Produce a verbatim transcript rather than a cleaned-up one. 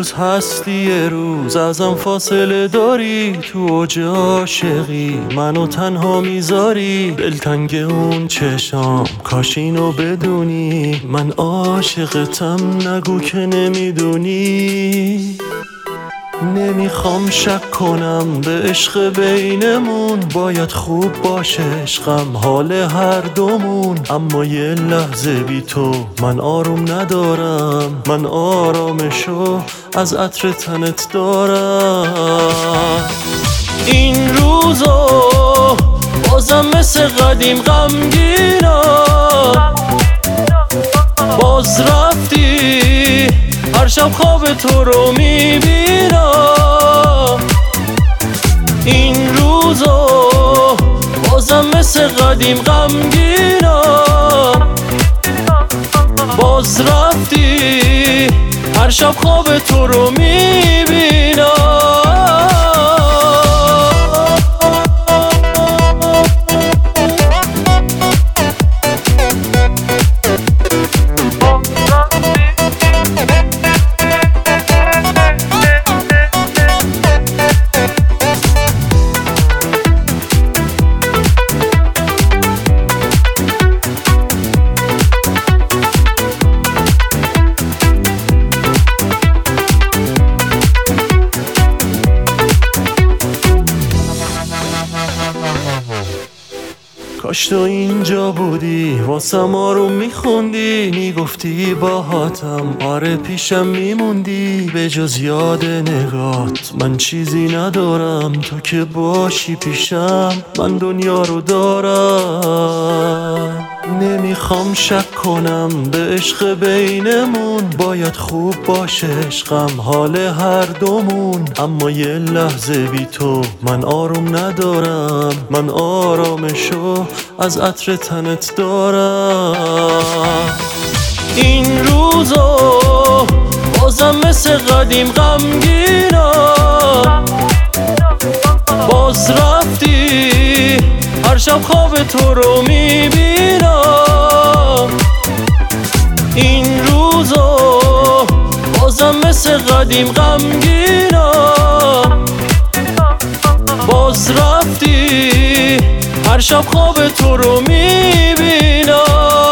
روز هستی یه روز ازم فاصله داری، تو اوج عاشقی منو تنها میذاری. دلتنگ اون چشام کاش اینو بدونی، من عاشقتم نگو که نمیدونی. نمیخوام شک کنم به عشق بینمون، باید خوب باشه عشقم حال هر دومون. اما یه لحظه بی تو من آروم ندارم، من آرامشو از عطر تنت دارم. این روزو بازم مثل قدیم غمگینم، باز رفتی هر شب خواب تو رو میبینم. این روزو بازم مثل قدیم غمگینم، باز رفتی هر شب خواب تو رو میبینم. کاش تو اینجا بودی واسم آروم میخوندی، میگفتی باهاتم آره پیشم میموندی. به جز یاد نگات من چیزی ندارم، تو که باشی پیشم من دنیا رو دارم. نمیخوام شک کنم به عشق بینمون، باید خوب باشه عشقم حال هر دومون. اما یه لحظه بی تو من آروم ندارم، من آرامشو از عطر تنت دارم. این روزو بازم مثل قدیم غمگینم، باز رفتی هر شب خواب تو رو میبینم. این روزو بازم مثل قدیم غمگینم، باز رفتی هر شب خواب تو رو میبینم.